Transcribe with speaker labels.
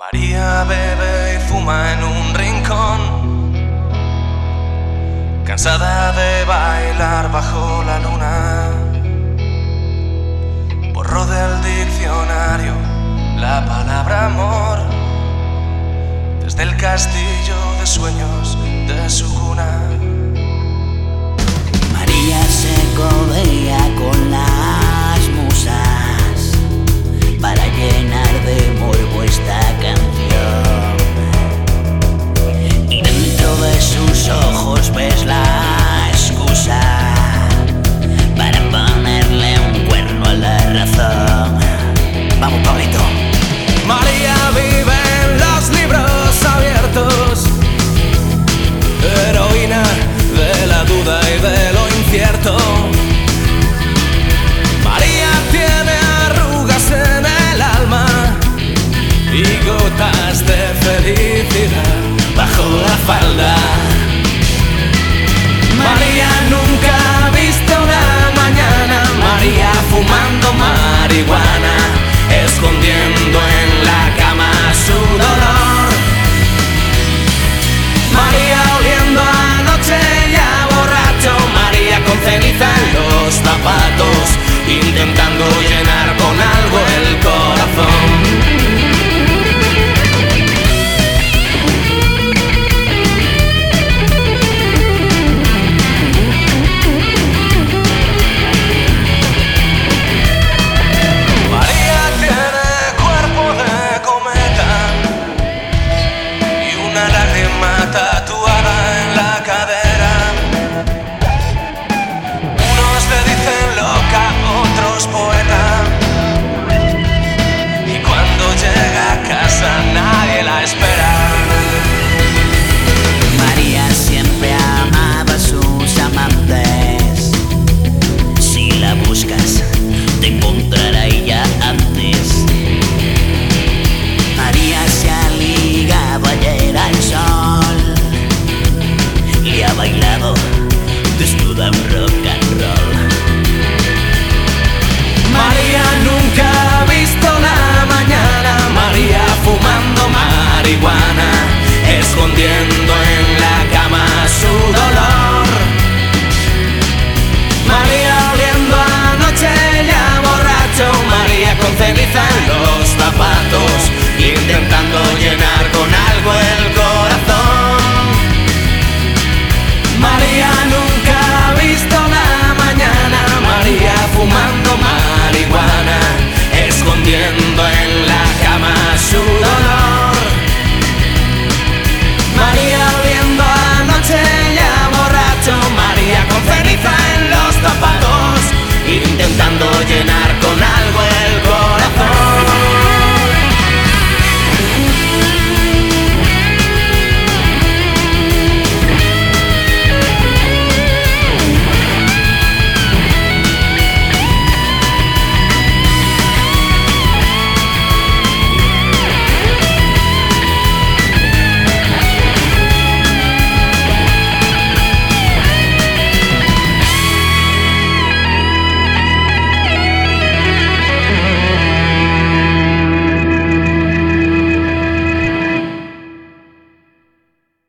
Speaker 1: María bebe y fuma en un rincón, cansada de bailar bajo la luna. Borró del diccionario la palabra amor, desde el castillo de sueños de su cuna.
Speaker 2: María se codea con las musas para llenar de morbo esta canción, y dentro de sus ojos ves la excusa para ponerle un cuerno a la razón. Vamos, Pablito.
Speaker 1: María vive en los libros abiertos, heroína de la duda y de lo incierto. María tiene arrugas en el alma y gotas de felicidad bajo la falda. María nunca ha visto una mañana, María fumando marihuana, escondiendo en la cama su dolor. María oliendo a noche y a borracho, María con ceniza en los zapatos, intentando llenar con algo el corazón. Tatuada en la cadera, unos le dicen loca, otros poeta, y cuando llega a casa nadie la espera.
Speaker 2: María siempre amaba a sus amantes, si la buscas te encontrará ella antes. María se ha ligado ayer al sol y ha bailado desnuda un rock and roll.
Speaker 1: María nunca ha visto la mañana, María fumando marihuana, escondiendo